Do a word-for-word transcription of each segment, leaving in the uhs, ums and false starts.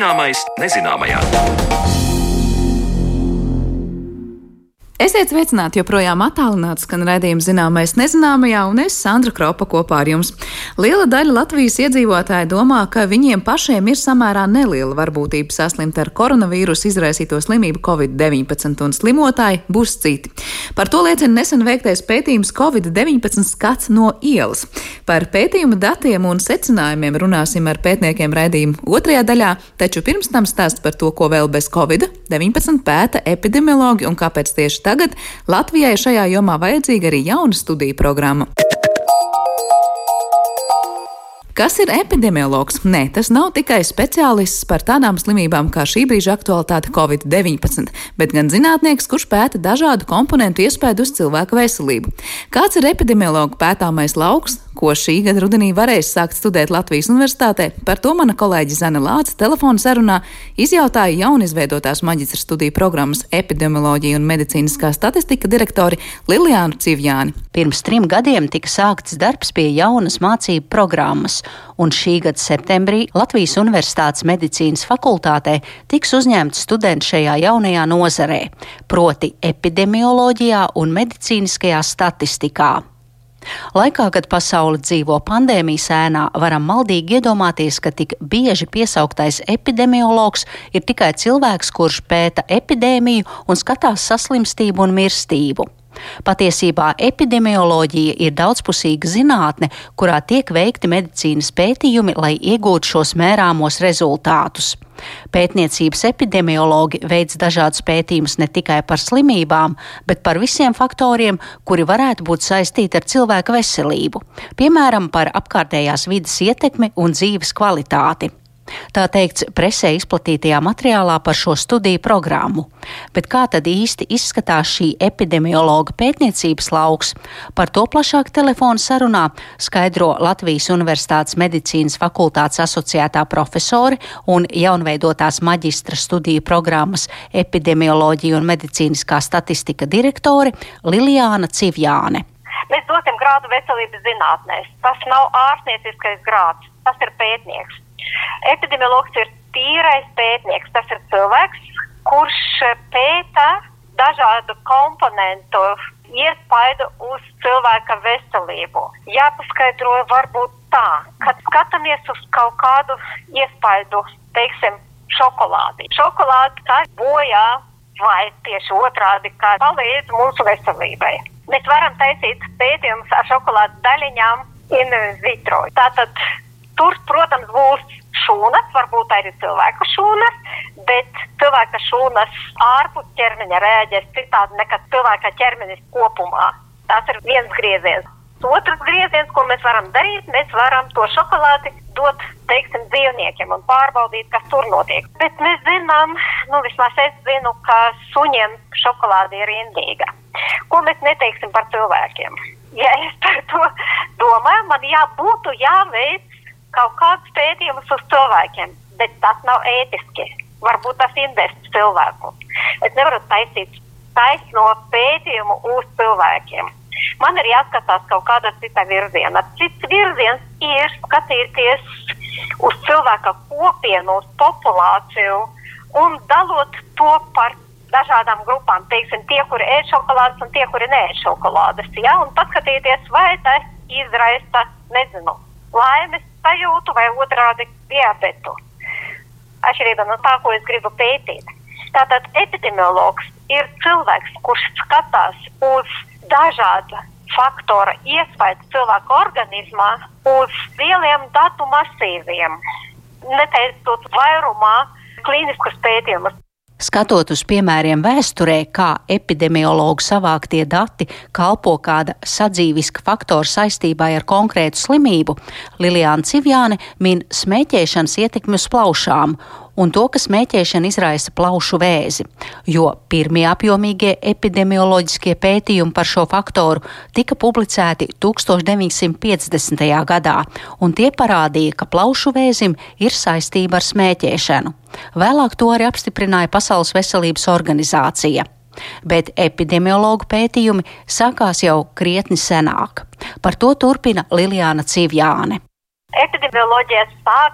Zināmais nezināmajā. Esiet sveicināti, joprojām attālināti skan raidījums Zināmais nezināmajā, un es, Sandra Kropa, kopā ar jums. Liela daļa Latvijas iedzīvotāji domā, ka viņiem pašiem ir samērā neliela varbūtība saslimt ar koronavīrusu izraisīto slimību covid deviņpadsmit, un slimotāji būs citi. Par to liecina nesen veiktais pētījums covid deviņpadsmit skats no ielas. Par pētījuma datiem un secinājumiem runāsim ar pētniekiem raidījuma otrajā daļā, taču pirms tam stāsts par to, ko vēl bez covid deviņpadsmit pēta epidemiologi un kāpēc tieši tā. Tagad Latvijai šajā jomā vajadzīga arī jauna studiju programma. Kas ir epidemiologs? Nē, tas nav tikai speciālists par tādām slimībām kā šī brīža aktualitāte covid deviņpadsmit, bet gan zinātnieks, kurš pēta dažādu komponentu iespaidu uz cilvēka veselību. Kāds ir epidemiologa pētāmais lauks, ko šī gada rudenī varēs sākt studēt Latvijas Universitātē? Par to mana kolēģe Zane Lāce telefona sarunā izjautāja jaunizveidotās maģistra studiju programmas epidemioloģija un medicīniskā statistika direktori Liliānu Civjāni. Pirms trim gadiem tika sākts darbs pie jaunas mācību programmas, un šī gada septembrī Latvijas Universitātes medicīnas fakultātē tiks uzņemti studenti šajā jaunajā nozarē, proti epidemioloģijā un medicīniskajā statistikā. Laikā, kad pasaule dzīvo pandēmijas ēnā, varam maldīgi iedomāties, ka tik bieži piesauktais epidemiologs ir tikai cilvēks, kurš pēta epidēmiju un skatās saslimstību un mirstību. Patiesībā epidemioloģija ir daudzpusīga zinātne, kurā tiek veikti medicīnas pētījumi, lai iegūtu šos mērāmos rezultātus. Pētniecības epidemiologi veic dažādus pētījumus ne tikai par slimībām, bet par visiem faktoriem, kuri varētu būt saistīti ar cilvēka veselību, piemēram, par apkārtējās vides ietekmi un dzīves kvalitāti. Tā teikts presē izplatītajā materiālā par šo studiju programmu. Bet kā tad īsti izskatās šī epidemiologa pētniecības lauks? Par to plašāk telefona sarunā skaidro Latvijas Universitātes medicīnas fakultātes asociētā profesore un jaunveidotās maģistra studiju programmas epidemioloģija un medicīniskā statistika direktore Liliāna Civjāne. Mēs dosim grādu veselības zinātnēs. Tas nav ārstnieciskais grāds, tas ir pētnieks. Epidemiologs ir tīrais pētnieks. Tas ir cilvēks, kurš pēta dažādu komponentu iespaidu uz cilvēka veselību. Jāpaskaidro varbūt tā, kad skatāmies uz kaut kādu iespaidu, teiksim, šokolādi. Šokolādi kā bojā vai tieši otrādi, kā palīdz mūsu veselībai. Mēs varam taisīt pētījumus ar šokolādes daļiņām in vitro. Tātad tur, protams, būs šūnas, varbūt arī cilvēka šūnas, bet cilvēka šūnas ārpus ķermeņa rēģēs citādi nekā cilvēka ķermenis kopumā. Tas ir viens grieziens. Otrs grieziens, ko mēs varam darīt, mēs varam to šokolādi dot, teiksim, dzīvniekiem un pārbaudīt, kas tur notiek. Bet mēs zinām, nu vismaz es zinu, ka suņiem šokolāde ir indīga. Ko mēs neteiksim par cilvēkiem? Ja es par to domāju, man jābūtu jāveic kaut kāds pētījums uz cilvēkiem, bet tas nav ētiski. Varbūt tas indēs cilvēku. Es nevaru taisīt taisno pētījumu uz cilvēkiem. Man ir jāskatās kaut kāda cita virziena. Cits virziens ir skatīties uz cilvēka kopienu, uz populāciju un dalot to par dažādām grupām. Teiksim, tie, kuri ēd šokolādes un tie, kuri neēd šokolādes. Ja? Un paskatīties, vai tas izraisa, nezinu, laimes sajūtu vai otrādi diabetu. Atšķirībā no tā, ko es gribu pētīt. Tātad epidemiologs ir cilvēks, kurš skatās uz dažādu faktoru iespaidu cilvēka organismā uz lieliem datu masīviem, neteicot vairumā klīniskus pētījumus. Skatot uz piemēriem vēsturē, kā epidemiologu savāktie dati kalpo kāda sadzīviska faktora saistībā ar konkrētu slimību, Liliāna Civjāne min smēķēšanas ietekmi uz plaušām un to, ka smēķēšana izraisa plaušu vēzi, jo pirmie apjomīgie epidemioloģiskie pētījumi par šo faktoru tika publicēti tūkstoš deviņsimt piecdesmitajā gadā, un tie parādīja, ka plaušu vēzim ir saistība ar smēķēšanu. Vēlāk to arī apstiprināja Pasaules veselības organizācija. Bet epidemiologu pētījumi sākās jau krietni senāk. Par to turpina Liliāna Civjāne. Epidemioloģija sākās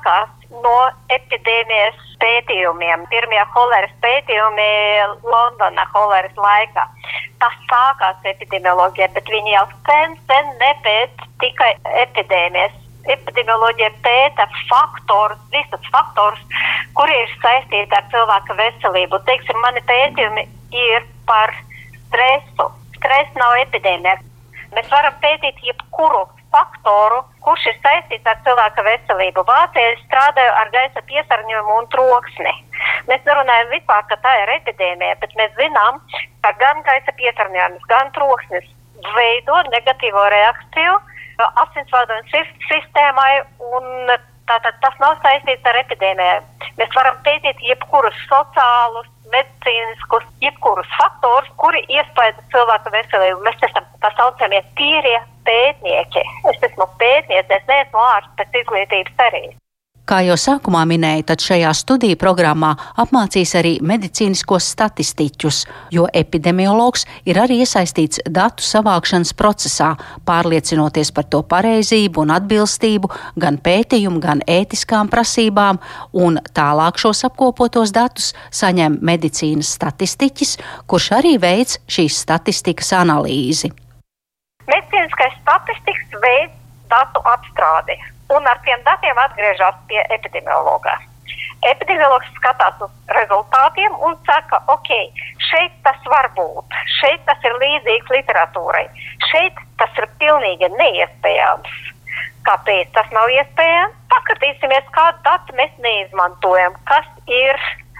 no epidēmijas pētījumiem. Pirmie holeras pētījumi Londonā holeras laikā. Tas sākās epidemioloģija, bet viņi jau sen, sen nepēt tikai epidēmijas. Epidemioloģija pēta faktorus, visus faktorus, kuri ir saistīti ar cilvēka veselību. Teiksim, mani pētījumi ir par stresu. Stress nav epidēmija. Mēs varam pētīt jebkuru faktoru, kurš ir saistīts ar cilvēka veselību. Vācieši strādāja ar gaisa piesārņojumu un troksni. Mēs nerunājam vispār, ka tā ir epidēmija, bet mēs zinām, ka gan gaisa piesārņojums, gan troksnis veido negatīvo reakciju asinsvadu un sirds sistēmai, un tātad tas nav saistīts ar epidēmiju. Mēs varam pētīt jebkurus sociālus, medicīniskus, jebkurus faktorus, kuri iespēja cilvēku veselību. Mēs esam tā saucamie tīrie pētnieki. Es esmu pētniece, es neesmu ārsts pēc izglītības arī. Kā jau sākumā minēja, tad šajā studiju programmā apmācīs arī medicīniskos statistiķus, jo epidemiologs ir arī iesaistīts datu savākšanas procesā, pārliecinoties par to pareizību un atbilstību gan pētījumu, gan ētiskām prasībām, un tālāk šos apkopotos datus saņem medicīnas statistiķis, kurš arī veic šīs statistikas analīzi. Medicīniskais statistikas veids datu apstrādi. Un ar tiem datiem atgriežas pie epidemiologa. Epidemiologs skatās uz rezultātiem un saka, ok, šeit tas var būt, šeit tas ir līdzīgs literatūrai, šeit tas ir pilnīgi neiespējams. Kāpēc tas nav iespējams? Paskatīsimies, kādu datu mēs neizmantojam, kas ir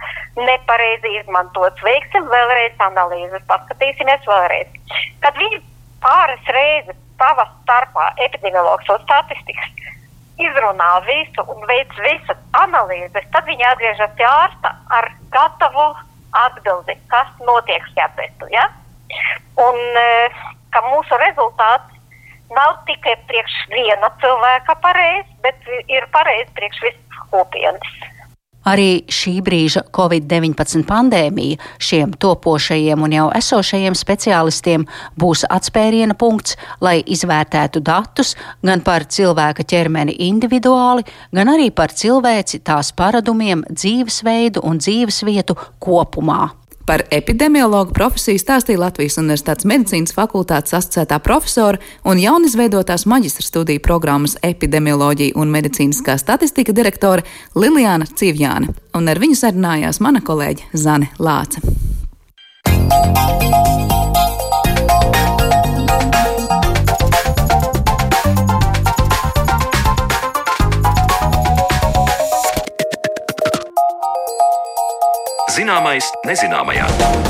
nepareizi izmantots. Veiksim vēlreiz analīzes, paskatīsimies vēlreiz. Kad viņi pāris reizes savas starpā epidemiologs un statistikas izrunā visu un veic visas analīzes, tad viņi atgriežas pie ārsta ar gatavu atbildi, kas notiek jāpētu, ja? Un ka mūsu rezultāts nav tikai priekš viena cilvēka pareiz, bet ir pareiz priekš visas kopienas. Arī šī brīža covid deviņpadsmit pandēmija šiem topošajiem un jau esošajiem speciālistiem būs atspēriena punkts, lai izvērtētu datus gan par cilvēka ķermeni individuāli, gan arī par cilvēci, tās paradumiem, dzīvesveidu un dzīvesvietu kopumā. Par epidemiologu profesiju stāstīja Latvijas Universitātes medicīnas fakultātes asociētā profesora un jaunizveidotās maģistra studiju programmas epidemioloģija un medicīniskā statistika direktore Liljāna Civjāne. Un ar viņu sarunājās mana kolēģe Zane Lāce. Zināmais nezināmajā.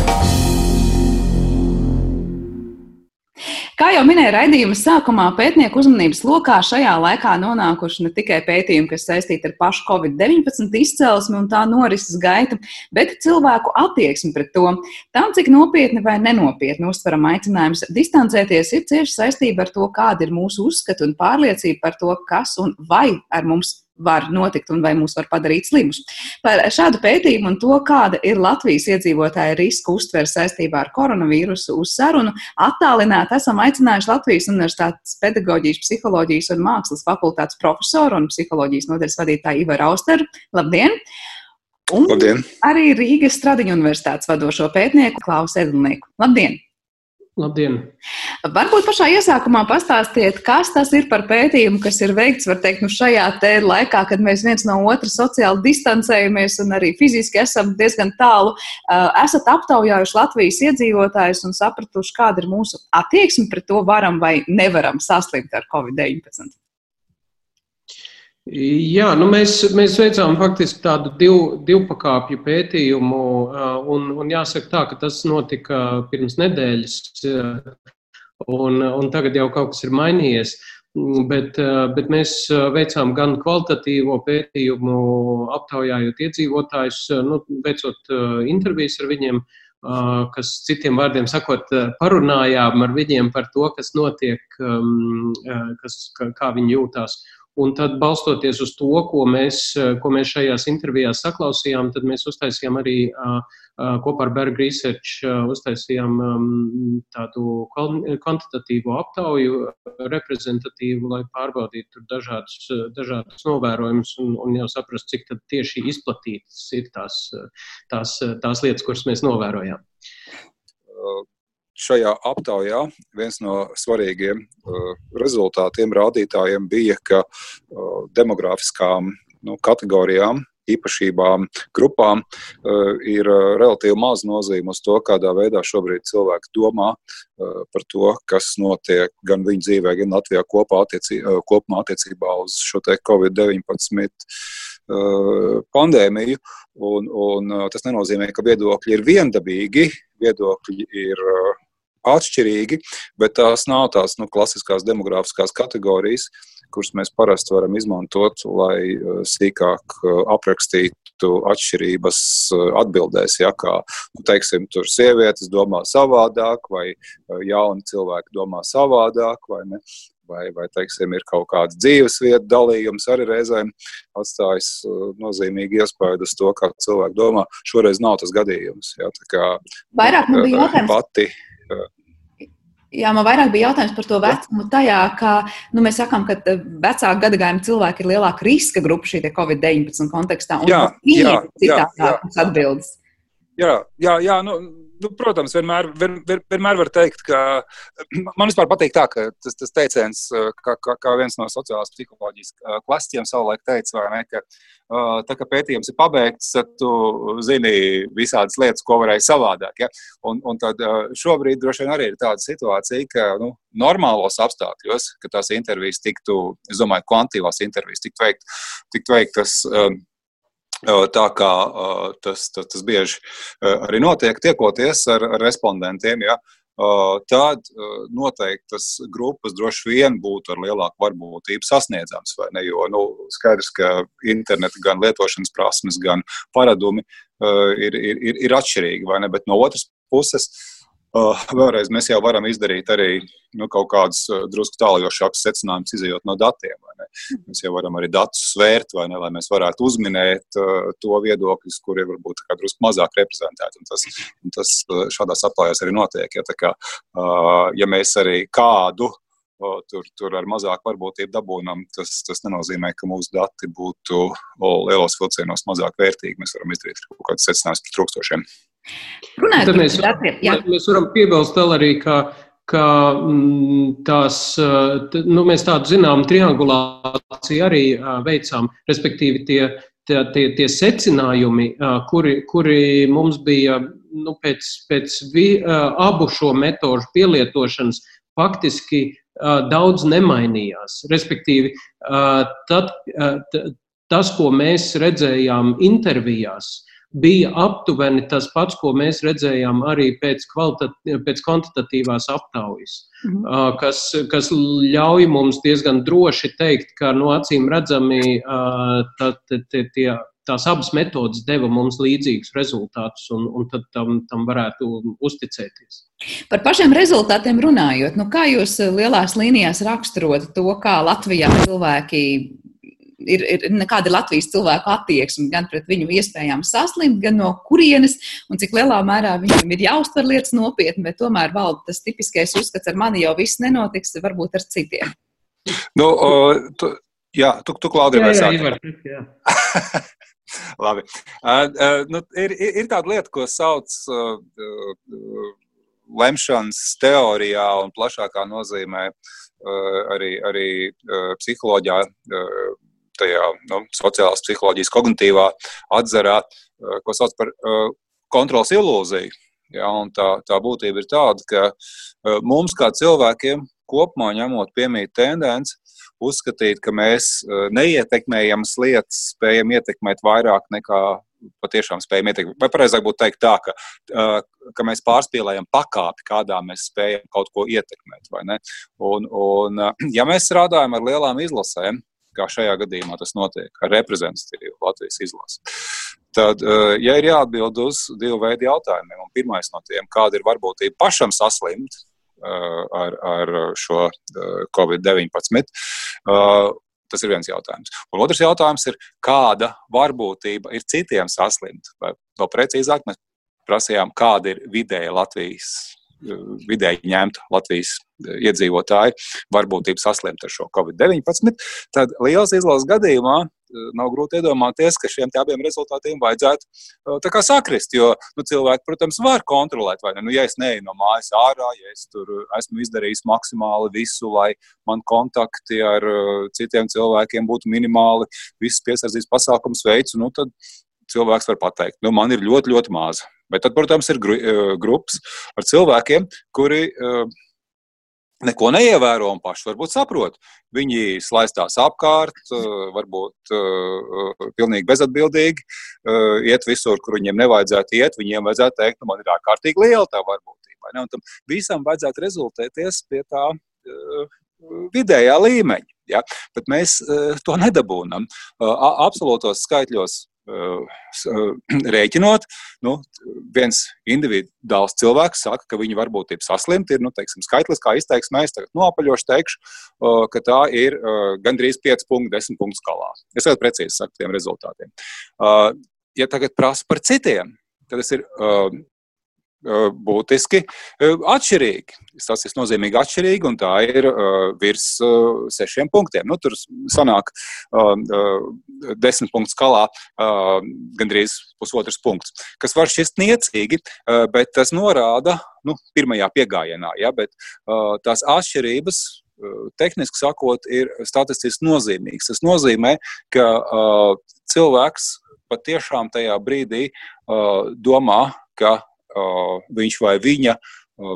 Kā jau minēja raidījuma sākumā, pētnieku uzmanības lokā šajā laikā nonākuši ne tikai pētījumi, kas saistīti ar pašu covid deviņpadsmit izcelsmi un tā norises gaitu, bet cilvēku attieksmi pret to. Tam, cik nopietni vai nenopietni uztveram aicinājums distancēties, ir cieši saistība ar to, kāda ir mūsu uzskata un pārliecība par to, kas un vai ar mums var notikt un vai mūs var padarīt slimus. Par šādu pētījumu un to, kāda ir Latvijas iedzīvotāja riska uztvere saistībā ar koronavīrusu uz sarunu, attālināt esam aicinājuši Latvijas Universitātes pedagoģijas, psiholoģijas un mākslas fakultātes profesoru un psiholoģijas nodaļas vadītāju Ivaru Austeru. Labdien! Un Labdien! Arī Rīgas Stradiņu universitātes vadošo pētnieku Klausu Edlnieku. Labdien! Labdien! Varbūt pašā iesākumā pastāstiet, kas tas ir par pētījumu, kas ir veikts, var teikt, nu šajā te laikā, kad mēs viens no otra sociāli distancējamies un arī fiziski esam diezgan tālu. Esat aptaujājuši Latvijas iedzīvotājus un sapratuši, kāda ir mūsu attieksme pret to, varam vai nevaram saslimt ar covid deviņpadsmit. Jā, nu mēs, mēs veicām faktiski tādu div, divpakāpju pētījumu, un, un jāsaka tā, ka tas notika pirms nedēļas, un, un tagad jau kaut kas ir mainījies, bet, bet mēs veicām gan kvalitatīvo pētījumu, aptaujājot iedzīvotājus, nu, veicot intervijas ar viņiem, kas citiem vārdiem sakot, parunājām ar viņiem par to, kas notiek, kas, kā viņi jūtās. un tad balstoties uz to, ko mēs, ko mēs šajās intervijās saklausījām, tad mēs uztaisījām arī kopā ar Berg Research uztaisījām tādu kvantitatīvu aptauju, reprezentatīvu, lai pārbaudītu tur dažādus, dažādus novērojumus un, un jau saprast, cik tad tieši izplatītas ir tās, tās, tās lietas, kuras mēs novērojām. Šajā aptaujā viens no svarīgiem uh, rezultātiem, rādītājiem bija, ka uh, demografiskām nu, kategorijām, īpašībām, grupām uh, ir uh, relatīvi maz nozīme uz to, kādā veidā šobrīd cilvēki domā uh, par to, kas notiek gan viņu dzīvē, gan Latvijā kopā attiecī, uh, kopumā attiecībā uz šo te covid deviņpadsmit uh, pandēmiju. Un, un uh, tas nenozīmē, ka viedokļi ir viendabīgi, viedokļi ir uh, atšķirīgi, bet tās nav tās nu, klasiskās demografiskās kategorijas, kuras mēs parasti varam izmantot, lai uh, sīkāk uh, aprakstītu atšķirības uh, atbildēs, ja, kā, nu, teiksim, tur sievietes domā savādāk, vai uh, jauni cilvēki domā savādāk, vai ne, vai, vai teiksim, ir kaut kāds dzīvesvietu dalījums, arī reizēm atstājis uh, nozīmīgi iespēju uz to, kā cilvēki domā. Šoreiz nav tas gadījums, ja, tā kā Vairāk man bija jautājums. Pati, Jā, man vairāk bija jautājums par to vecumu tajā, ka nu, mēs sakām, ka vecāku gadagājumu cilvēki ir lielāka riska grupa šī covid deviņpadsmit kontekstā, un jā, viņiem jā, ir citātākas atbildes. Jā, jā, jā, nu, nu, protams, vienmēr, vien, vienmēr var teikt, ka man vispār patīk tā, ka tas, tas teiciens, kā, kā, kā viens no sociālās psiholoģijas klasiķiem savulaik teica, vai ne, ka tā, ka pētījums ir pabeigts, tad tu zini visādas lietas, ko varēja savādāk. Ja? Un, un tad šobrīd droši vien arī ir tāda situācija, ka nu, normālos apstākļos, ka tās intervijas tiktu, es domāju, kvantitīvās intervijas tiktu veikt, tiktu veiktas um, tā kā tas, tas, tas bieži arī notiek, tiekoties ar, ar respondentiem, ja? Tad noteiktas grupas droši vien būtu ar lielāku varbūtību sasniedzams, vai ne, jo nu, skaidrs, ka interneta gan lietošanas prasmes, gan paradumi ir, ir, ir atšķirīgi, vai ne, bet no otras puses, vēlreiz mēs jau varam izdarīt arī nu, kaut kādus drusku tālajošākus secinājumus izejot no datiem, vai ne. Mēs jau varam arī datus svērt, vai ne, lai mēs varētu uzminēt uh, to viedokļus, kuri varbūt kā drusku mazāk reprezentēti, un tas, un tas šādās aptaujās arī notiek, ja, tā kā, uh, ja mēs arī kādu uh, tur, tur ar mazāku varbūtību dabūnam, tas, tas nenozīmē, ka mūsu dati būtu o, lielos vilcienos mazāk vērtīgi, mēs varam izdarīt kaut kāds secinājums par trūkstošiem. Tad mēs, mēs varam piebilst vēl arī, ka, ka tās, nu, mēs tādu zinām triangulāciju arī veicām, respektīvi tie, tie, tie, tie secinājumi, kuri, kuri mums bija nu, pēc, pēc vi, abu šo metožu pielietošanas faktiski daudz nemainījās. Respektīvi, tad, tas, ko mēs redzējām intervijās, bija aptuveni tas pats, ko mēs redzējām arī pēc, pēc kvantitatīvās aptaujas, mm. kas, kas ļauj mums diezgan droši teikt, ka no acīm redzami tā, tā, tie, tās abas metodas deva mums līdzīgus rezultātus, un, un tad tam, tam varētu uzticēties. Par pašiem rezultātiem runājot, nu kā jūs lielās līnijās raksturot to, kā Latvijā cilvēki Ir, ir nekāda Latvijas cilvēku attieksme gan pret viņu iespējām saslimt, gan no kurienes, un cik lielā mērā viņiem ir jāuztver lietas nopietni, bet tomēr valda tas tipiskais uzskats, ar mani jau viss nenotiks, varbūt ar citiem. Nu, uh, tu, jā, tu, tu Klaudija, vai sāki? Jā, jā, jā. Labi. Uh, uh, nu, ir, ir tāda lieta, ko sauc uh, uh, lemšanas teorijā un plašākā nozīmē uh, arī, arī uh, psiholoģijā, uh, tajā nu, sociālās psiholoģijas kognitīvā atzarā, ko sauc par uh, kontrols ilūziju. Ja, un tā, tā būtība ir tāda, ka uh, mums kā cilvēkiem kopumā ņemot piemīt tendenci uzskatīt, ka mēs uh, neietekmējamas lietas spējam ietekmēt vairāk nekā patiešām spējam ietekmēt. Vai pareizāk būtu teikt tā, ka, uh, ka mēs pārspīlējam pakāpi, kādā mēs spējam kaut ko ietekmēt. Vai ne? Un, un, uh, ja mēs strādājam ar lielām izlasēm, kā šajā gadījumā tas notiek, ar reprezentatīvu Latvijas izlasi. Tad, ja ir jāatbild uz divu veidu jautājumiem, un pirmais no tiem, kāda ir varbūtība pašam saslimt ar, ar šo covid deviņpadsmit, Tas ir viens jautājums. Un otrs jautājums ir, kāda varbūtība ir citiem saslimt. Vai vēl precīzāk mēs prasījām, kāda ir vidēja Latvijas, vidēji ņemta Latvijas iedzīvotāji varbūtība saslimt ar šo covid deviņpadsmit. Tad liels izlases gadījumā nav grūti iedomāties, ka šiem te abiem rezultātiem vajadzētu tā kā sakrist, jo nu, cilvēki, protams, var kontrolēt, vai ne? Nu, ja es neeju no mājas ārā, ja es tur esmu izdarījis maksimāli visu, lai man kontakti ar citiem cilvēkiem būtu minimāli, visas piesardzības pasākums veicu, nu, tad cilvēks var pateikt, nu, man ir ļoti, ļoti maza. Bet tad, protams, ir grupas ar cilvēkiem, kuri neko neievēro un paši varbūt saprot. Viņi slaistās apkārt, varbūt pilnīgi bezatbildīgi, iet visur, kur viņiem nevajadzētu iet, viņiem vajadzētu teikt, nu, man ir ārkārtīgi liela tā varbūtība. Un tam visam vajadzētu rezultēties pie tā vidējā līmeņa. Ja? Bet mēs to nedabūnam. Absolūtos skaitļos rēķinot, nu, viens individuāls cilvēks saka, ka viņa varbūtība saslimt ir, nu, teiksim, skaitliskā izteiksmē, es tagad noapaļoši teikšu, ka tā ir gandrīz pieci punkti desmit punktu skalā. Es vēl precīzi saku tiem rezultātiem. Ja tagad prasu par citiem, tad tas ir būtiski atšķirīgi. Tas ir nozīmīgi atšķirīgi, un tā ir uh, virs uh, sešiem punktiem. Nu, tur sanāk uh, uh, desmit punktu skalā uh, gandrīz pusotrs punkts, kas var šķist niecīgi, uh, bet tas norāda, nu, pirmajā piegājienā, ja, bet uh, tās atšķirības, uh, tehniski sakot, ir statistiski nozīmīgas. Tas nozīmē, ka uh, cilvēks patiešām tajā brīdī uh, domā, ka Uh, viņš vai viņa uh,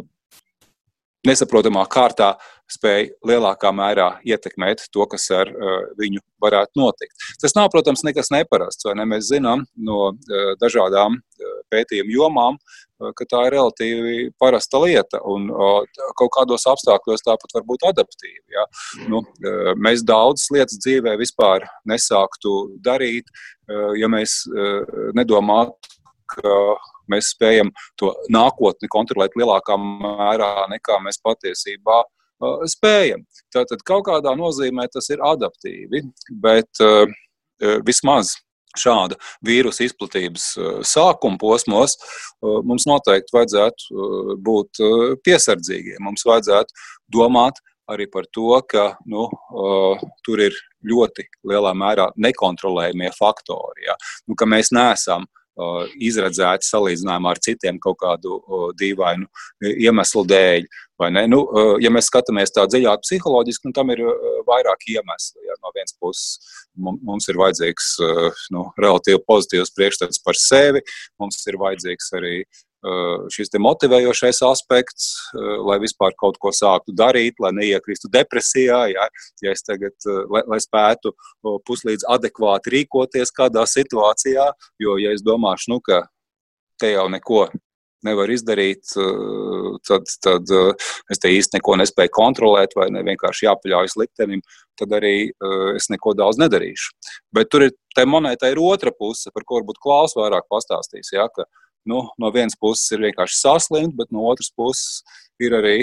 nesaprotamā kārtā spēj lielākā mērā ietekmēt to, kas ar uh, viņu varētu notikt. Tas nav, protams, nekas neparasts, vai ne? Mēs zinām no uh, dažādām uh, pētījumu jomām, uh, ka tā ir relatīvi parasta lieta un uh, kaut kādos apstākļos tāpat var būt adaptīva. Ja? Nu, uh, mēs daudzas lietas dzīvē vispār nesāktu darīt, uh, ja mēs uh, nedomātu, ka mēs spējam to nākotni kontrolēt lielākā mērā, nekā mēs patiesībā uh, spējam. Tātad kaut kādā nozīmē tas ir adaptīvi, bet uh, vismaz šāda vīrusa izplatības uh, sākuma posmos uh, mums noteikti vajadzētu uh, būt uh, piesardzīgiem. Mums vajadzētu domāt arī par to, ka nu, uh, tur ir ļoti lielā mērā nekontrolējamie faktori, ja? Nu, ka mēs neesam Uh, izredzēti salīdzinājumā ar citiem kaut kādu uh, dīvainu iemeslu dēļ. Vai ne? Nu, uh, ja mēs skatāmies tā dziļāk psiholoģiski, nu, tam ir uh, vairāk iemesli. Ja? No vienas puses mums ir vajadzīgs uh, nu, relatīvi pozitīvs priekšstats par sevi, mums ir vajadzīgs arī uh, šis te motivējošais aspekts, uh, lai vispār kaut ko sāktu darīt, lai neiekristu depresijā, ja, ja es tagad, uh, lai, lai spētu uh, puslīdz adekvāti rīkoties kādā situācijā, jo, ja es domāšu, nu, ka te jau neko nevar izdarīt, tad, tad es te īsti neko nespēju kontrolēt vai ne, vienkārši jāpaļaujas liktenim, tad arī es neko daudz nedarīšu. Bet tur ir, tai monētai ir otra puse, par ko varbūt Klaus vairāk pastāstīs, ja, ka nu, no vienas puses ir vienkārši saslimt, bet no otras puses ir arī,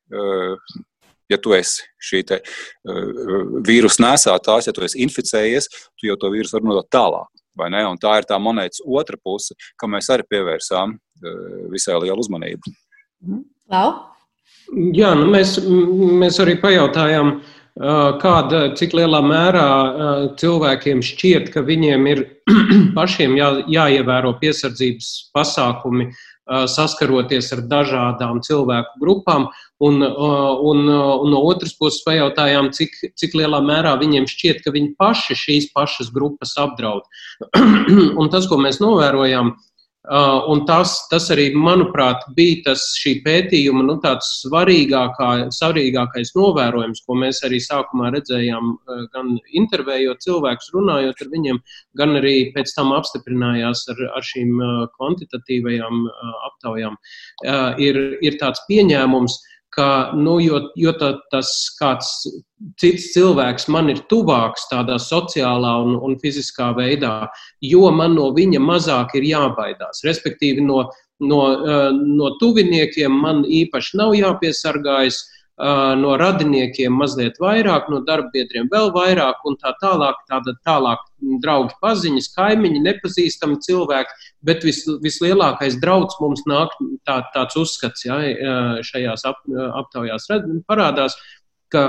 ja tu esi šī te vīrusu nesātājs, ja tu esi inficējies, tu jau to vīrusu var nodot tālāk. Vai ne? Un tā ir tā monētas otra puse, kam mēs arī pievērsām visai lielu uzmanību. Lau? Jā, nu mēs, mēs arī pajautājām, kāda, cik lielā mērā cilvēkiem šķiet, ka viņiem ir pašiem jā, jāievēro piesardzības pasākumi, saskaroties ar dažādām cilvēku grupām, un, un, un no otras puses pajautājām, cik, cik lielā mērā viņiem šķiet, ka viņi paši šīs pašas grupas apdraud. Un tas, ko mēs novērojām, un tas, tas arī, manuprāt, bija tas šī pētījuma nu, tāds svarīgākā, svarīgākais novērojums, ko mēs arī sākumā redzējām, gan intervējot cilvēkus, runājot ar viņiem, gan arī pēc tam apstiprinājās ar, ar šīm kvantitatīvajām aptaujām, ir, ir tāds pieņēmums, ka, nu, jo, jo tā, tas kāds cits cilvēks man ir tuvāks tādā sociālā un, un fiziskā veidā, jo man no viņa mazāk ir jābaidās. Respektīvi, no, no, no tuviniekiem man īpaši nav jāpiesargājas, no radiniekiem mazliet vairāk, no darbabiedriem vēl vairāk un tā tālāk, tāda tālāk draugi paziņas, kaimiņi, nepazīstami cilvēki, bet vis, vislielākais drauds mums nāk tā, tāds uzskats, ja, šajās ap, aptaujās parādās, ka,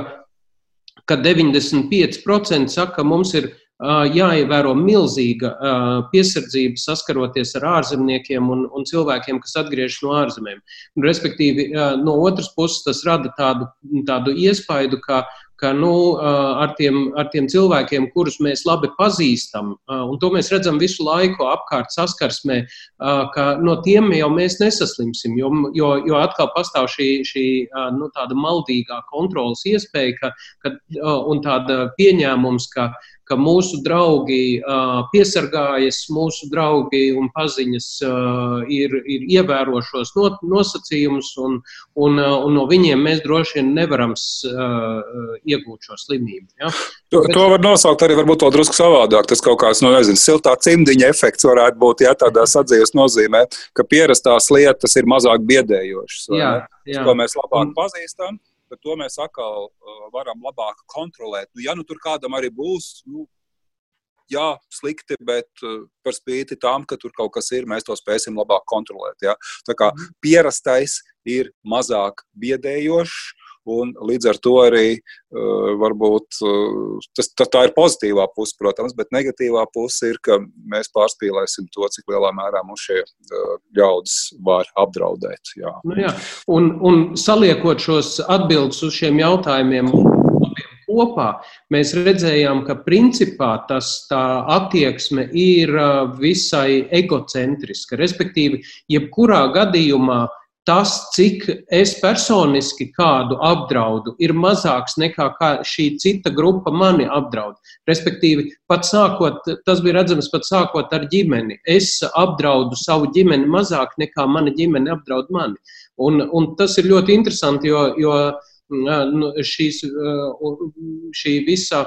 ka deviņdesmit pieci procenti saka, ka mums ir jāievēro milzīga piesardzība saskaroties ar ārzemniekiem un, un cilvēkiem, kas atgriežas no ārzemēm. Un, respektīvi, no otras puses tas rada tādu, tādu iespaidu, ka, ka nu, ar, tiem, ar tiem cilvēkiem, kurus mēs labi pazīstam, un to mēs redzam visu laiku apkārt saskarsmē, ka no tiem jau mēs nesaslimsim, jo, jo, jo atkal pastāv šī, šī nu, tāda maldīgā kontrolas iespēja ka, ka, un tāda pieņēmums, ka ka mūsu draugi uh, piesargājas, mūsu draugi un paziņas uh, ir, ir ievērošos not, nosacījumus, un, un, uh, un no viņiem mēs droši vien nevaram uh, iegūt šo slimību. Ja? To, Bet... to var nosaukt arī varbūt to drusku savādāk. Tas kaut kāds, nu nezinu, siltā cimdiņa efekts varētu būt, ja tādā sadzīves nozīmē, ka pierastās lietas ir mazāk biedējošas. Jā, jā. Ko mēs labāk un... pazīstam. Bet to mēs atkal uh, varam labāk kontrolēt. Nu, ja nu tur kādam arī būs, nu, jā, slikti, bet uh, par spīti tam, ka tur kaut kas ir, mēs to spēsim labāk kontrolēt. Ja? Tā kā pierastais ir mazāk biedējošs, un līdz ar to arī uh, varbūt uh, tas, tā, tā ir pozitīvā puse, protams, bet negatīvā puse ir, ka mēs pārspīlēsim to, cik lielā mērā mums šie uh, ļaudis var apdraudēt. Jā. Nu jā. Un, un saliekot šos atbildes uz šiem jautājumiem kopā, mēs redzējām, ka principā tas tā attieksme ir uh, visai egocentriska, respektīvi, jebkurā gadījumā tas, cik es personiski kādu apdraudu, ir mazāks nekā kā šī cita grupa mani apdraud. Respektīvi, pat sākot, tas bija redzams pat sākot ar ģimeni. Es apdraudu savu ģimeni mazāk nekā mana ģimene apdraud mani. Un, un tas ir ļoti interesanti, jo, jo šīs, šī visa,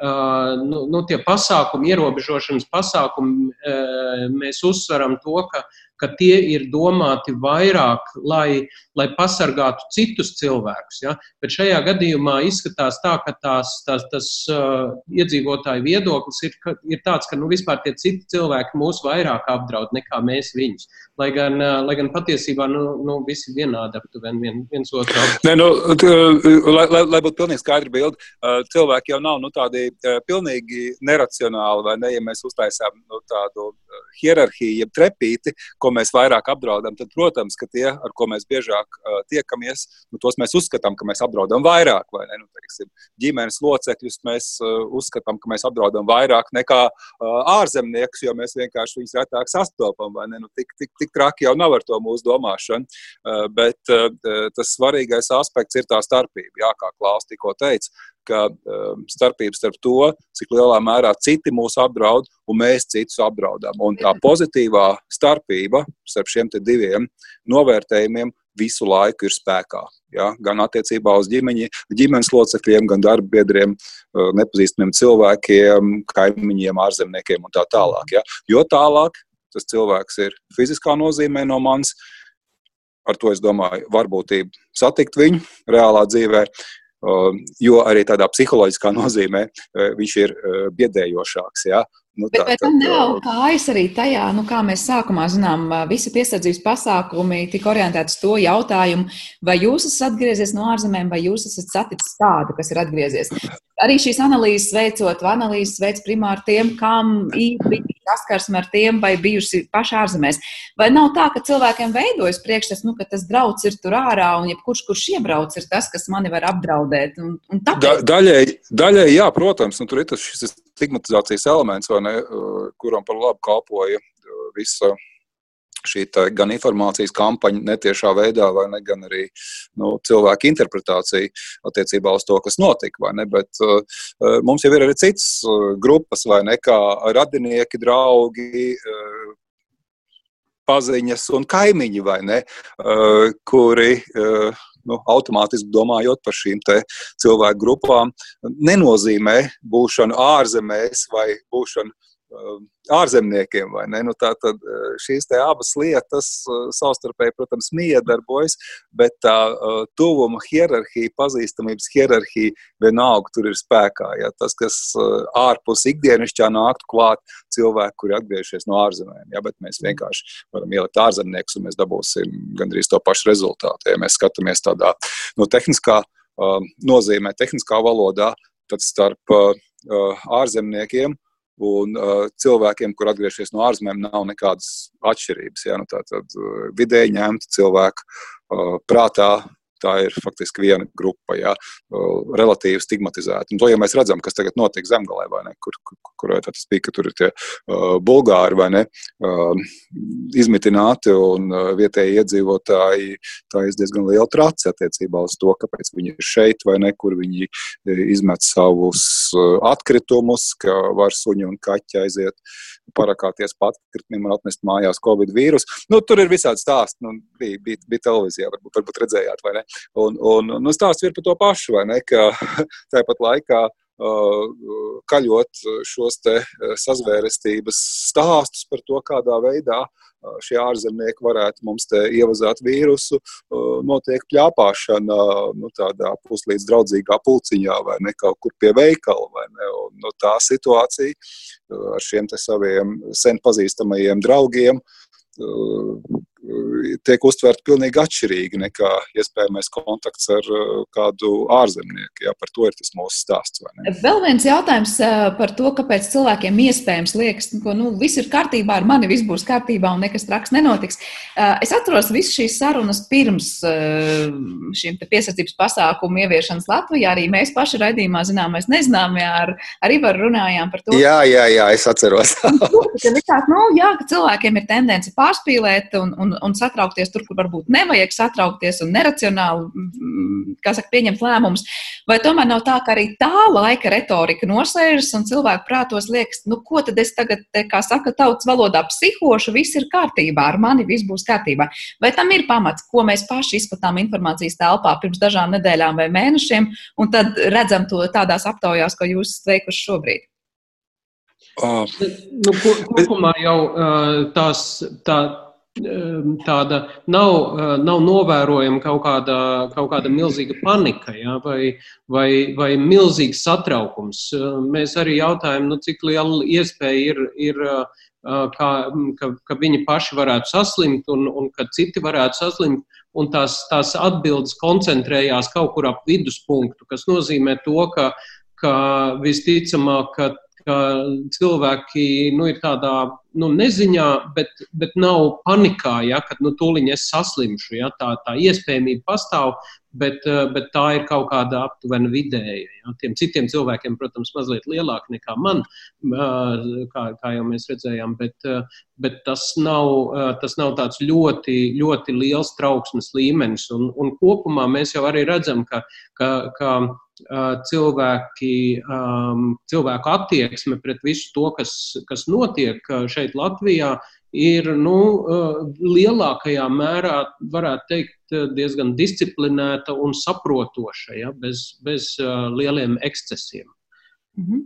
nu, nu tie pasākumi, ierobežošanas pasākumi, mēs uzsveram to, ka ka tie ir domāti vairāk, lai, lai pasargātu citus cilvēkus. Ja? Bet šajā gadījumā izskatās tā, ka tās, tās, tas uh, iedzīvotāju viedoklis ir, ka, ir tāds, ka nu, vispār tie citi cilvēki mūs vairāk apdraud nekā mēs viņus. Lai gan, uh, lai gan patiesībā nu, nu, visi vienādi aptuveni vien, viens otru. Nē, nu, t, lai, lai, lai būtu pilnīgi skaidra bilde, uh, cilvēki jau nav nu, tādi uh, pilnīgi neracionāli, vai ne, ja mēs uztaisām nu, tādu uh, hierarhiju, jeb trepīti, ko mēs vairāk apdraudam, tad, protams, ka tie, ar ko mēs biežāk uh, tiekamies, nu, tos mēs uzskatām, ka mēs apdraudam vairāk, vai ne? Nu, teiksim, ģimenes locekļus mēs uh, uzskatām, ka mēs apdraudam vairāk nekā uh, ārzemniekus, jo mēs vienkārši viņus retāk sastopam, vai ne? Nu, tik, tik, tik traki jau nav ar to mūsu domāšanu, uh, bet uh, tas svarīgais aspekts ir tā starpība, jā, kā Klaus tikko teica, ka um, starpības starp to, cik lielā mērā citi mūs apdraud un mēs citus apdraudām. Un tā pozitīvā starpība starp šiem te diviem novērtējumiem visu laiku ir spēkā. Ja? Gan attiecībā uz ģimeņi, ģimenes locekļiem, gan darbabiedriem, nepazīstamiem cilvēkiem, kaimiņiem, ārzemniekiem un tā tālāk. Ja? Jo tālāk tas cilvēks ir fiziskā nozīmē no manis, ar to es domāju varbūtību satikt viņu reālā dzīvē, jo arī tādā psiholoģiskā nozīmē viņš ir biedējošāks. Ja? Nu, bet vai tam nav kājas arī tajā, nu, kā mēs sākumā zinām, visi piesardzības pasākumi tika orientēti uz to jautājumu, vai jūs esat atgriezies no ārzemēm, vai jūs esat saticis tādu, kas ir atgriezies. Arī šīs analīzes veicot, analīzes veic primāri tiem, kam ir saskarsme ar tiem, vai bijuši paši ārzemēs. Vai nav tā, ka cilvēkiem veidojas priekšstats, nu, ka tas drauds ir tur ārā, un jebkurš, kurš iebrauc, ir tas, kas mani var apdraudēt? Un, un tāpēc... da, daļai, daļai, jā, protams, nu, tur ir tas šis stigmatizācijas elements, vai ne, kuram par labu kalpoja visa šī tā, gan informācijas kampaņa netiešā veidā, vai ne, gan arī nu, cilvēku interpretācija attiecībā uz to, kas notika, vai ne, bet uh, mums jau ir arī citas uh, grupas, vai ne, kā radinieki, draugi, uh, paziņas un kaimiņi, vai ne, uh, kuri uh, nu, automātiski domājot par šīm te cilvēku grupām, nenozīmē būšanu ārzemēs vai būšanu ārzemniekiem, vai ne? Nu, tā tad šīs te abas lietas savstarpēji, protams, miedarbojas, bet tā tuvuma hierarhija, pazīstamības hierarhija vienalga tur ir spēkā. Ja? Tas, kas ārpus ikdienišķā nāktu klāt cilvēku, kuri atgriežies no ārzemēm, ja? Bet mēs vienkārši varam ielikt ārzemniekus un mēs dabūsim gandrīz to pašu rezultātu. Ja mēs skatāmies tādā no tehniskā uh, nozīmē, tehniskā valodā, tad starp uh, ārzemniekiem un uh, cilvēkiem, kur atgriežies no ārzemēm, nav nekādas atšķirības. Ja? Nu, tā tad uh, vidēji ņemta cilvēku uh, prātā, tā ir faktiski viena grupa, ja, relatīvi stigmatizēta. Un to, ja mēs redzam, kas tagad notiek Zemgalē, vai ne, kur, kur, kur tas bija, ka tur ir tie uh, bulgāri, vai ne, uh, izmitināti un uh, vietēji iedzīvotāji, tā ir diezgan liela traci attiecībā uz to, kāpēc viņi ir šeit, vai ne, kur viņi izmet savus uh, atkritumus, ka var suņi un kaķi aiziet parakāties pa atkritumiem un atnest mājās Covid vīrusu. Nu, tur ir visādi stāsti, nu, bija, bija, bija televīzijā, varbūt, varbūt redzējāt, vai ne? Un, un nu, stāsts ir par to pašu, vai ne, ka tāpat laikā uh, kaļot šos te sazvērestības stāstus par to, kādā veidā uh, šie ārzemnieki varētu mums te ievazāt vīrusu, uh, notiek pļāpāšana nu, tādā puslīdz draudzīgā pulciņā, vai ne, kaut kur pie veikala, vai ne, un nu, tā situācija uh, ar šiem te saviem sen pazīstamajiem draugiem uh, tiek uztverti pilnīgi atšķirīgi nekā iespējamais kontakts ar kādu ārzemnieku. Jā, par to ir tas mūsu stāsts. Vai ne? Vēl viens jautājums par to, kāpēc cilvēkiem iespējams liekas, ka nu, viss ir kārtībā, ar mani viss būs kārtībā un nekas traks nenotiks. Es atceros visu šīs sarunas pirms šīm te piesardzības pasākumu ieviešanas Latvijā. Arī mēs paši raidījumā zinām, mēs nezinām, jā, ar, ar Ivaru runājām par to. Jā, jā, jā, es atceros. ka likās, nu, jā, ka cilvēkiem ir tendence pārspīlēt un, un un satraukties tur, kur varbūt nevajag satraukties un neracionāli, kā saka, pieņemt lēmumus. Vai tomēr nav tā, ka arī tā laika retorika nosēžas un cilvēku prātos liekas, nu, ko tad es tagad, kā saka, tautas valodā psihošu, viss ir kārtībā, ar mani viss būs kārtībā. Vai tam ir pamats, ko mēs paši izplatām informācijas telpā pirms dažām nedēļām vai mēnešiem, un tad redzam to tādās aptaujās, ko jūs veikuši šobrīd? Uh, nu, kopumā jau uh, tās, tā, tāda nav, nav novērojama kaut kāda, kaut kāda milzīga panika, ja, vai, vai, vai milzīgs satraukums. Mēs arī jautājam, nu, cik liela iespēja ir, ir kā, ka, ka viņi paši varētu saslimt un, un ka citi varētu saslimt, un tās, tās atbildes koncentrējās kaut kur ap viduspunktu, kas nozīmē to, ka, ka visticamāk, ka ka cilvēki nu, ir tādā nu, neziņā, bet, bet nav panikā, ja, kad nu, tūliņ es saslimšu. Ja, tā, tā iespējamība pastāv, bet, bet tā ir kaut kāda aptuvena vidēja. Ja. Tiem citiem cilvēkiem, protams, mazliet lielāka nekā man, kā, kā jau mēs redzējām, bet, bet tas, nav, tas nav tāds ļoti, ļoti liels trauksmes līmenis. Un, un kopumā mēs jau arī redzam, ka, ka, ka cilvēki, cilvēku attieksme pret visu to, kas, kas notiek šeit Latvijā, ir nu, lielākajā mērā, varētu teikt, diezgan disciplinēta un saprotoša, ja, bez, bez lieliem ekscesiem. Mhm.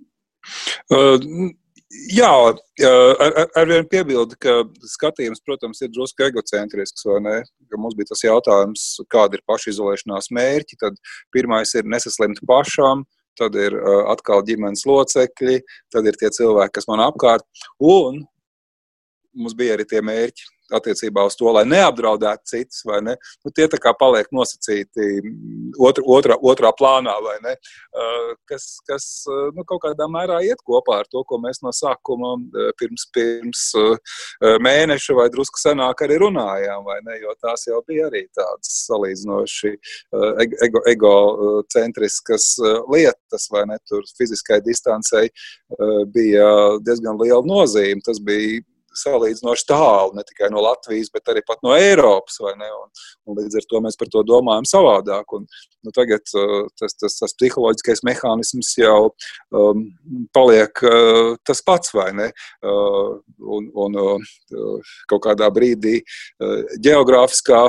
Uh, jā, ar, ar vienu piebildi, ka skatījums, protams, ir drusku egocentrisks, vai ne? Ka mums bija tas jautājums, kāda ir pašizolēšanās mērķi, tad pirmais ir nesaslimt pašam, tad ir uh, atkal ģimenes locekļi, tad ir tie cilvēki, kas man apkārt, un mums bija arī tie mērķi attiecībā uz to, lai neapdraudētu citus, vai ne? Nu, tie tā kā paliek nosacīti otra, otrā, otrā plānā, vai ne? Kas, kas nu, kaut kādā mērā iet kopā ar to, ko mēs no sākuma pirms, pirms mēneša vai drusku senāk arī runājām, vai ne? Jo tās jau bija arī tādas salīdzinoši ego, egocentriskas lietas, vai ne? Tur fiziskai distancei bija diezgan liela nozīme. Tas bija salīdzinoši tālu, ne tikai no Latvijas, bet arī pat no Eiropas, vai ne? Un, un līdz ar to mēs par to domājam savādāk. Un, nu, tagad uh, tas, tas, tas psiholoģiskais mehānisms jau um, paliek uh, tas pats, vai ne? Uh, un un uh, kaut kādā brīdī uh, ģeogrāfiskā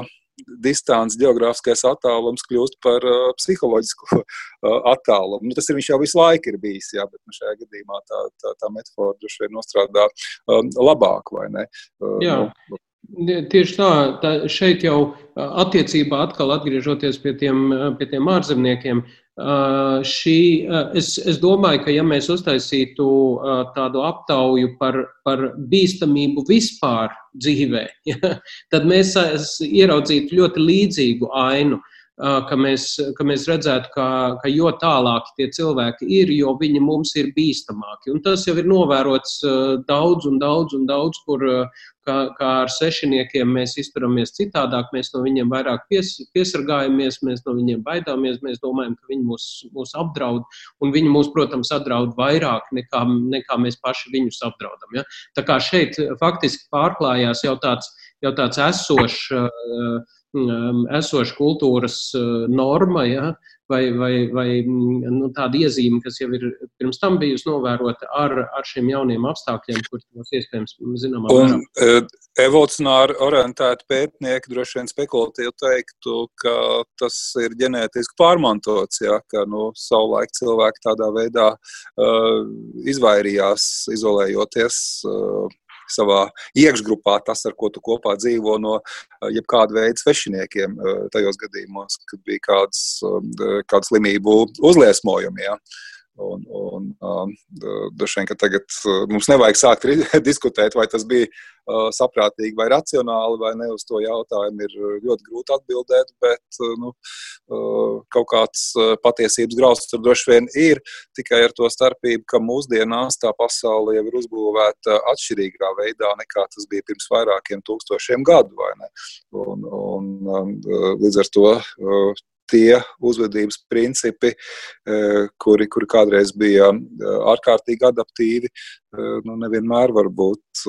distants, geogrāfiskais attālums kļūst par uh, psiholoģisku uh, attālumu. Nu, tas ir viņš jau visu laiku ir bijis, jā, bet nu, šajā gadījumā tā, tā, tā metafora droši vien nostrādā um, labāk, vai ne? Uh, jā. Nu, Tieši tā, tā, šeit jau attiecībā atkal atgriežoties pie tiem, pie tiem ārzemniekiem, šī, es, es domāju, ka ja mēs uztaisītu tādu aptauju par, par bīstamību vispār dzīvē, ja, tad mēs ieraudzītu ļoti līdzīgu ainu. Ka mēs, ka mēs redzētu, ka, ka jo tālāki tie cilvēki ir, jo viņi mums ir bīstamāki. Un tas jau ir novērots daudz un daudz un daudz, kur kā, kā ar sešiniekiem mēs izturamies citādāk, mēs no viņiem vairāk pies, piesargājamies, mēs no viņiem baidāmies, mēs domājam, ka viņi mūs, mūs apdraud, un viņi mūs, protams, apdraud vairāk nekā, nekā mēs paši viņus apdraudam. Ja? Tā kā šeit faktiski pārklājās jau tāds, jau tāds esošs, esoša kultūras norma, ja, vai, vai, vai nu, tāda iezīme, kas jau ir pirms tam bijusi novērota ar, ar šiem jauniem apstākļiem, kur tos iespējams zināmā mērā. Un evolucionāri orientēti pētnieki droši vien spekulatīvi teiktu, ka tas ir ģenētiski pārmantots, ja, ka nu, savulaik cilvēki tādā veidā uh, izvairījās, izolējoties uh, savā iekšgrupā, tas, ar ko tu kopā dzīvo no jebkāda veida svešiniekiem tajos gadījumos, kad bija kāds, kāds slimību uzliesmojumi. Ja. Un, un droši vien, ka tagad mums nevajag sākt diskutēt, vai tas bija saprātīgi vai racionāli, vai ne, uz to jautājumu ir ļoti grūti atbildēt, bet nu, kaut kāds patiesības grauds tur droši vien ir, tikai ar to starpību, ka mūsdienās tā pasaule jau ir uzbūvēta atšķirīgā veidā, nekā tas bija pirms vairākiem tūkstošiem gadu, vai ne? Un, un līdz ar to tie uzvedības principi, kuri, kuri kādreiz bija ārkārtīgi adaptīvi, nu, nevienmēr var būt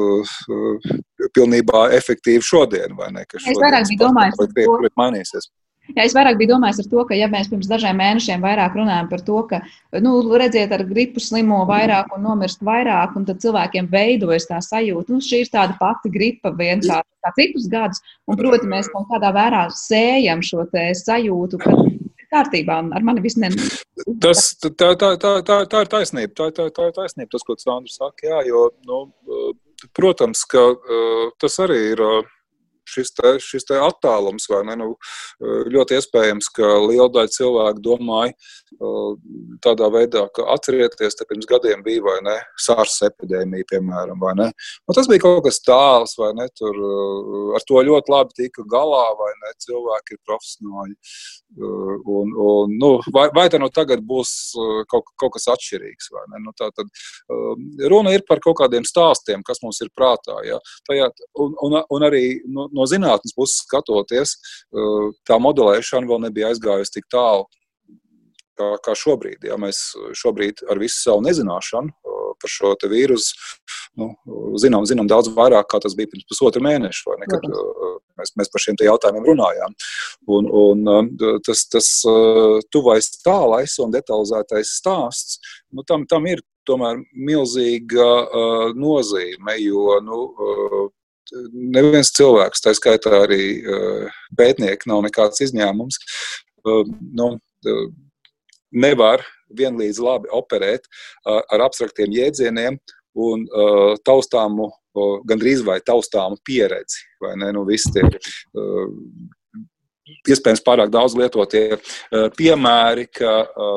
pilnībā efektīvi šodien, vai ne? Ka es vairāk biju domājis par to. Mainīsies. Jā, es vairāk biju domājis ar to, ka ja mēs pirms dažiem mēnešiem vairāk runājam par to, ka, nu, redziet, ar gripu slimo vairāk un nomirst vairāk, un tad cilvēkiem veidojas tā sajūta, nu, šī ir tāda pati gripa vien kā, kā citus gadus, un, proti, mēs kaut kādā vērā sējam šo te sajūtu, ka kārtībā, un ar mani viss ne... Tas, tā, tā, tā, tā, tā ir taisnība, tā, tā, tā ir taisnība, tas, ko Sandra saka, jā, jo, nu, protams, ka tas arī ir šis te, šis te attālums, vai ne, nu, ļoti iespējams, ka liela daļa cilvēku domāja tādā veidā, ka atcerieties, te pirms gadiem bija, vai ne, SARS epidēmija, piemēram, vai ne, un tas bija kaut kas tāls, vai ne, tur ar to ļoti labi tika galā, vai ne, cilvēki ir profesionāļi, un, un nu, vai, vai tā no tagad būs kaut, kaut kas atšķirīgs, vai ne, nu, tā tad runa ir par kaut kādiem stāstiem, kas mums ir prātā, ja, tajā, un, un, un arī, nu, no zinātnes puses skatoties, tā modelēšana vēl nebija aizgājusi tik tālu, kā, kā šobrīd. Ja mēs šobrīd ar visu savu nezināšanu par šo te vīrusu, nu, zinām, zinām daudz vairāk, kā tas bija pirms pusotra mēneša, vai ne, kad mēs, mēs par šiem te jautājumiem runājām. Un, un tas, tas tuvais tālais un detalizētais stāsts, nu, tam, tam ir tomēr milzīga nozīme, jo, nu, neviens cilvēks, tā skaitā arī pētnieki, nav nekāds izņēmums, nu, nevar vienlīdz labi operēt ar abstraktiem jēdzieniem un taustāmu, gandrīz vai taustāmu pieredzi, vai ne, nu, visi tie iespējams pārāk daudz lietotie piemēri, ka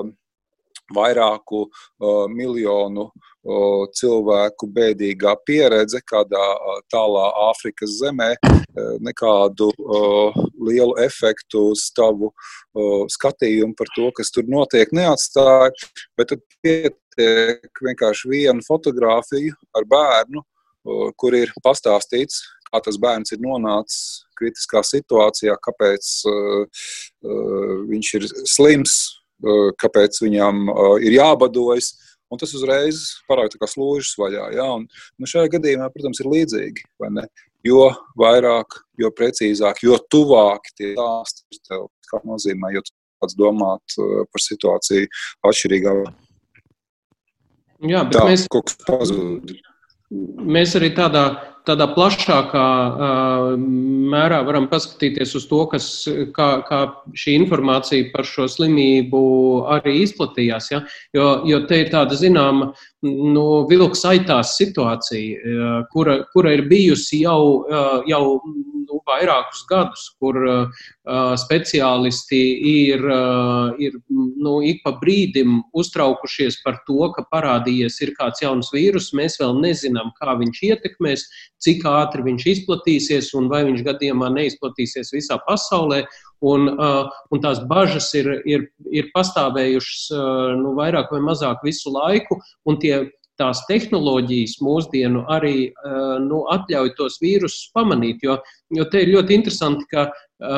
vairāku uh, miljonu uh, cilvēku bēdīgā pieredze kādā uh, tālā Āfrikas zemē uh, nekādu uh, lielu efektu uz tavu uh, skatījumu par to, kas tur notiek, neatstāja, bet tad pietiek vienkārši vienu fotogrāfiju ar bērnu, uh, kur ir pastāstīts, kā tas bērns ir nonācis kritiskā situācijā, kāpēc uh, uh, viņš ir slims, kāpēc viņam ir jābadojas, un tas uzreiz parāk tā kā slūžas vaļā. Ja? Un, nu, šajā gadījumā, protams, ir līdzīgi, vai ne? Jo vairāk, jo precīzāk, jo tuvāk tie stāsti tev, kā nozīmē, jo tu kāds domāt par situāciju atšķirīgā. Jā, bet tā, mēs, kaut kas pazūd. Mēs arī tādā, tādā plašākā uh, mērā varam paskatīties uz to, kas, kā, kā šī informācija par šo slimību arī izplatījās. Ja? Jo, jo te ir tāda zināma nu, vilks aitās situācija, uh, kura, kura ir bijusi jau, uh, jau nu, vairākus gadus, kur uh, speciālisti ir, uh, ir nu, ik pa brīdim uztraukušies par to, ka parādījies ir kāds jauns vīrus. Mēs vēl nezinām, kā viņš ietekmēs, cik ātri viņš izplatīsies un vai viņš gadījumā neizplatīsies visā pasaulē. Un, uh, un tās bažas ir, ir, ir pastāvējušas uh, nu, vairāk vai mazāk visu laiku, un tie, tās tehnoloģijas mūsdienu arī uh, nu, atļauj tos vīrusus pamanīt, jo, jo te ir ļoti interesanti, ka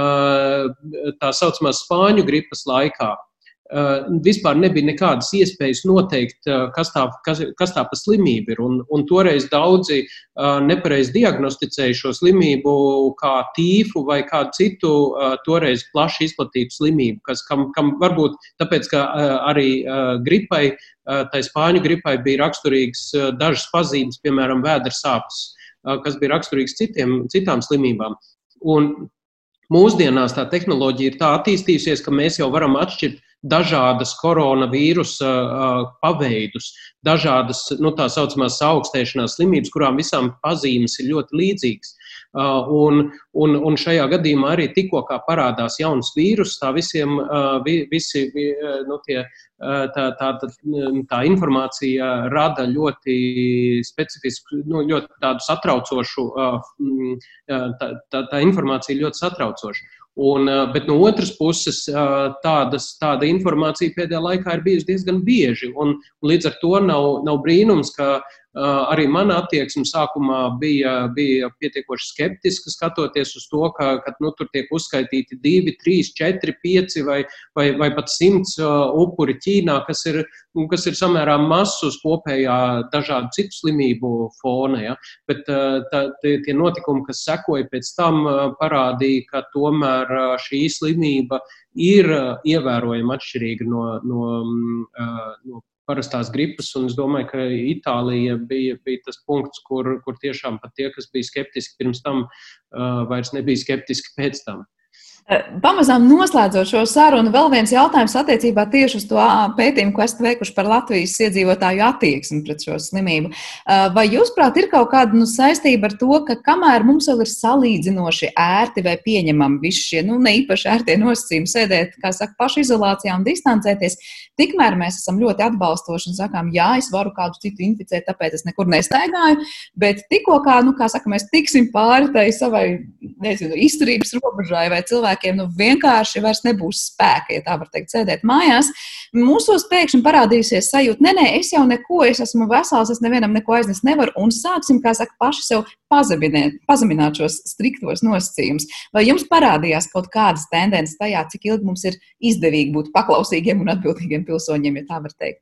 uh, tā saucamās spāņu gripas laikā Uh, vispār nebija nekādas iespējas noteikt, uh, kas, tā, kas, kas tā pa slimība ir. Un, un toreiz daudzi uh, nepareiz diagnosticēja šo slimību kā tīfu vai kādu citu uh, toreiz plaši izplatītu slimību, kas, kam, kam varbūt tāpēc, ka uh, arī uh, gripai, uh, tai spāņu gripai bija raksturīgas uh, dažas pazīmes, piemēram, vēdera sāpes, uh, kas bija raksturīgas citiem, citām slimībām. Un mūsdienās tā tehnoloģija ir tā attīstījusies, ka mēs jau varam atšķirt dažādas koronavīrusa uh, paveidus, dažādas, nu, tā saucamās augstēšanās slimības, kurām visām pazīmes ir ļoti līdzīgas. Uh, un, un, un šajā gadījumā arī tikko kā parādās jauns vīrus, tā visiem, uh, vi, visi, vi, nu, tie, uh, tā, tā, tā, tā informācija rada ļoti specifisku, nu, ļoti tādu satraucošu, uh, tā, tā, tā informācija ļoti satraucoša. Un, bet no otras puses tādas, tāda informācija pēdējā laikā ir bijusi diezgan bieži, un līdz ar to nav, nav brīnums, ka arī mana attieksme sākumā bija, bija pietiekoši skeptiska, skatoties uz to, ka, ka nu, tur tiek uzskaitīti divi, trīs, četri, pieci vai, vai, vai pat simts upuri Ķīnā, kas ir, kas ir samērā mazs uz kopējā dažādu citu slimību fona. Ja? Bet tā, tie notikumi, kas sekoja pēc tam, parādīja, ka tomēr šī slimība ir ievērojami atšķirīga no, no, no parastās gripas, un es domāju, ka Itālija bija, bija tas punkts, kur, kur tiešām pat tie, kas bija skeptiski pirms tam, vairs nebija skeptiski pēc tam. Pamazām noslēdzot šo sarunu, vēl viens jautājums attiecībā tieši uz to pētījumu, ko esat veikuši par Latvijas iedzīvotāju attieksmi pret šo slimību. Vai jūs, prāt, ir kaut kāda nu, saistība ar to, ka kamēr mums vēl ir salīdzinoši ērti vai pieņemami visi šie, nu, ne īpaši ērtie nosacījumi sēdēt, kā saka, pašizolācijā un distancēties, tikmēr mēs esam ļoti atbalstoši un sakām, jā, es varu kādu citu inficēt, tāpēc es nekur nestaigāju, bet tikko kā, nu, kā saka, mēs tiksim pāri tai savai, nezinu, izturības robežai vai cilvēki, nu vienkārši vairs nebūs spēka, ja tā var teikt, sēdēt mājās. Mūsos pēkšņi parādījusies sajūta, nē, nē, es jau neko, es esmu vesels, es nevienam neko aiznest nevaru, un sāksim, kā saka, paši sev pazemināt, pazemināt šos striktos nosacījumus. Vai jums parādījās kaut kādas tendences tajā, cik ilgi mums ir izdevīgi būt paklausīgiem un atbildīgiem pilsoņiem, ja tā var teikt?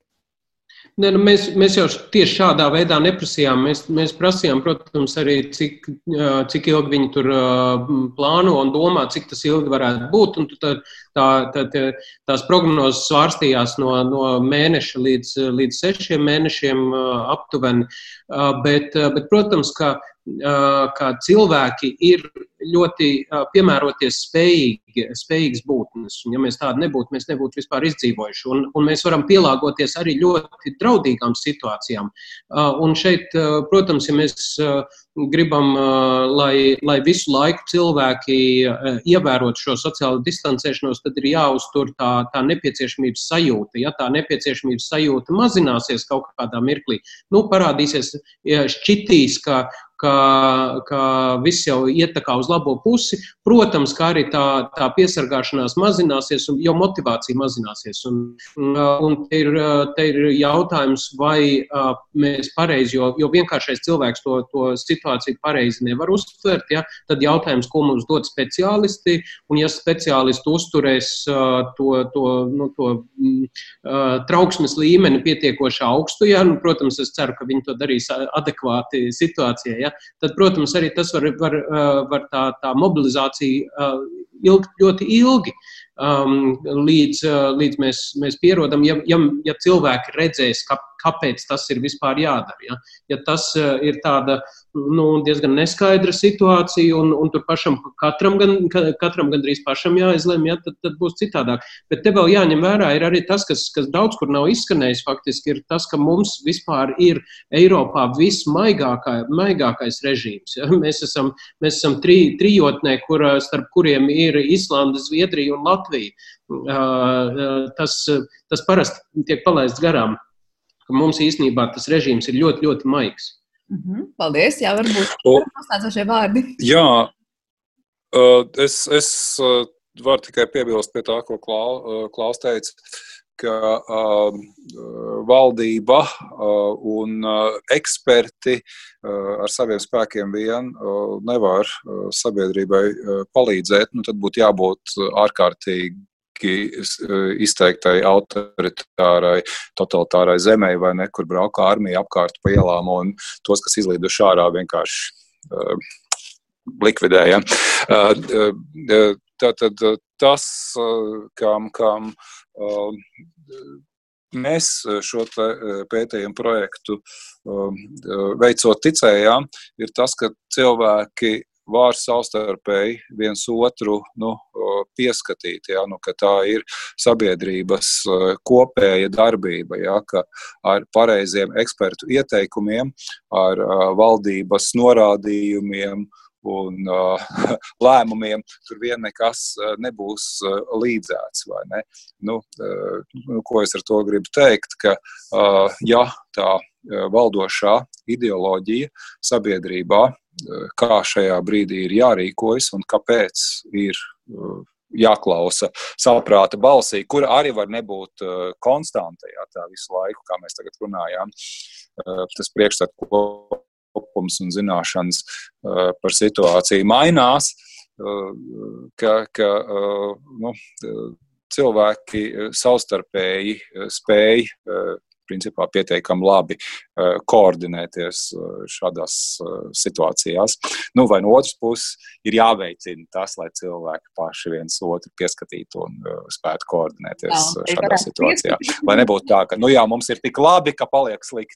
Ne, nu mēs, mēs jau tieši šādā veidā neprasījām. Mēs, mēs prasījām, protams, arī, cik, cik ilgi viņi tur plāno un domā, cik tas ilgi varētu būt. Un tā, tā, tā, tās prognozes svārstījās no, no mēneša līdz, līdz sešiem mēnešiem aptuveni. Bet, bet protams, ka, ka cilvēki ir ļoti piemēroties spējīgi, spējīgas būtnes. Un, ja mēs tādi nebūtu, mēs nebūtu vispār izdzīvojuši. Un, un mēs varam pielāgoties arī ļoti draudīgām situācijām. Un šeit, protams, ja mēs gribam, lai, lai visu laiku cilvēki ievērot šo sociālo distancēšanos, tad ir jāuztur tā, tā nepieciešamības sajūta. Ja tā nepieciešamības sajūta mazināsies kaut kādā mirklī, nu, parādīsies, šķitīs, ka Ka, ka viss jau iet tā kā uz labo pusi. Protams, kā arī tā, tā piesargāšanās mazināsies, un jau motivācija mazināsies. Un, un te, ir, te ir jautājums, vai uh, mēs pareizi, jo, jo vienkāršais cilvēks to, to situāciju pareizi nevar uztvert, ja? Tad jautājums, ko mums dod speciālisti, un ja speciālisti uzturēs uh, to, to, nu, to uh, trauksmes līmeni pietiekoši augstu, ja? Nu, protams, es ceru, ka viņi to darīs adekvāti situācijai. Ja? Tad, protams, arī tas var, var, var tā, tā mobilizācija ilgt ļoti ilgi, um, līdz, līdz mēs, mēs pierodam, ja, ja, ja cilvēki redzēs, ka kāpēc tas ir vispār jādara. Ja, ja tas ir tāda nu, diezgan neskaidra situācija un, un tur pašam katram, gan, katram gandrīz pašam jāizlem, ja, tad, tad būs citādāk. Bet te vēl jāņem vērā ir arī tas, kas, kas daudz kur nav izskanējis faktiski, ir tas, ka mums vispār ir Eiropā vismaigākais režīms. Ja. Mēs esam, mēs esam tri, trijotnē, kur, starp kuriem ir Islanda, Zviedrija un Latvija. Tas, tas parasti tiek palaists garām, ka mums īstenībā tas režīms ir ļoti, ļoti maigs. Mhm. Paldies, jā, varbūt pastācošie vārdi. Jā, es, es varu tikai piebilst pie tā, ko Klaus teica, ka uh, valdība uh, un uh, eksperti uh, ar saviem spēkiem vien uh, nevar uh, sabiedrībai uh, palīdzēt, nu tad būtu jābūt ārkārtīgi izteiktai autoritārai, totalitārai zemei vai ne, kur brauka armija apkārt pa ielām un tos, kas izlīduši ārā, vienkārši uh, likvidēja. Uh, uh, tātad tas, kam, kam uh, mēs šo te pētījumu projektu uh, veicot ticējām, ir tas, ka cilvēki var savstarpēji viens otru nu, pieskatīt, ja, nu, ka tā ir sabiedrības kopēja darbība, ja, ka ar pareiziem ekspertu ieteikumiem, ar valdības norādījumiem un uh, lēmumiem tur vien nekas uh, nebūs uh, līdzēts, vai ne? Nu, uh, ko es ar to gribu teikt, ka uh, ja tā uh, valdošā ideoloģija sabiedrībā, uh, kā šajā brīdī ir jārīkojas un kāpēc ir uh, jāklausa saprāta balsī, kura arī var nebūt uh, konstanta, jā, tā visu laiku, kā mēs tagad runājām, uh, tas priekšstat, ko kopums un zināšanas uh, par situāciju mainās, uh, ka, ka uh, nu, cilvēki savstarpēji spēj uh, principā pietiekami labi uh, koordinēties uh, šādās uh, situācijās. Nu, vai no otras puses ir jāveicina tas, lai cilvēki paši viens otru pieskatītu un uh, spētu koordinēties jā, šādā situācijā. Lai nebūtu tā, ka nu jā, mums ir tik labi, ka paliek slikti.